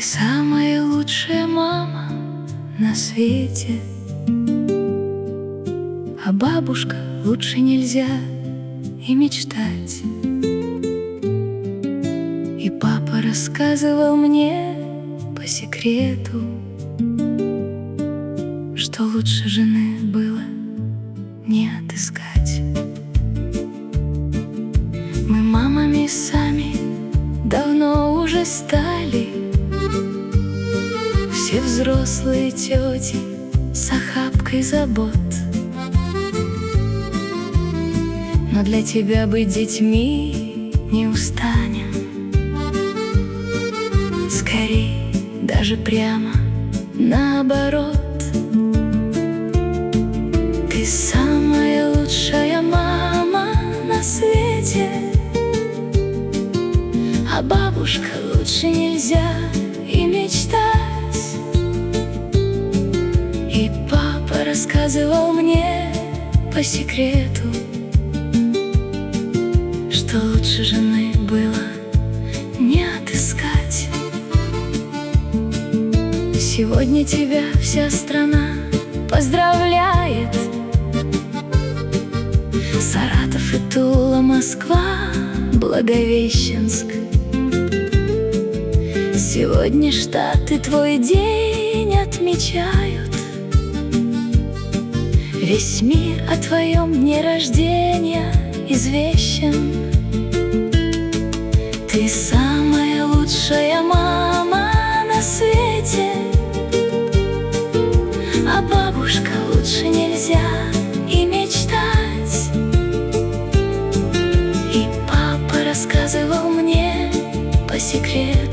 Ты самая лучшая мама на свете, а бабушка лучше нельзя и мечтать. И папа рассказывал мне по секрету, что лучше жены было не отыскать. Мы мамами сами давно уже стали, все взрослые тети с охапкой забот. Но для тебя быть детьми не устанем, скорей, даже прямо наоборот. Ты самая лучшая мама на свете, а бабушка лучше нельзя и мечтать. И папа рассказывал мне по секрету, что лучше жены было не отыскать. Сегодня тебя вся страна поздравляет: Саратов и Тула, Москва, Благовещенск. Сегодня Штаты твой день отмечают, весь мир о твоем дне рождения извещен. Ты самая лучшая мама на свете, а бабушка лучше нельзя и мечтать. И папа рассказывал мне по секрету,